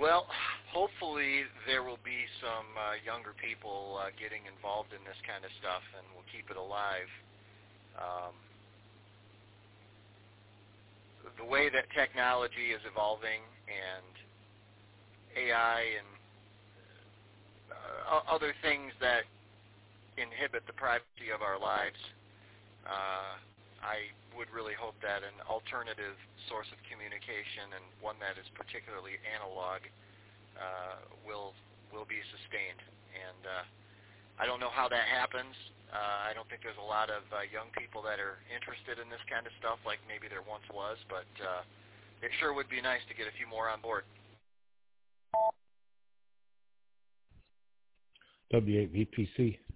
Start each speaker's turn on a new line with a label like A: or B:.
A: Well, hopefully there will be some younger people getting involved in this kind of stuff, and we'll keep it alive. Um, the way that technology is evolving and AI and other things that inhibit the privacy of our lives, I would really hope that an alternative source of communication, and one that is particularly analog, will be sustained. And I don't know how that happens. I don't think there's a lot of young people that are interested in this kind of stuff like maybe there once was, but it sure would be nice to get a few more on board.
B: W8VPC.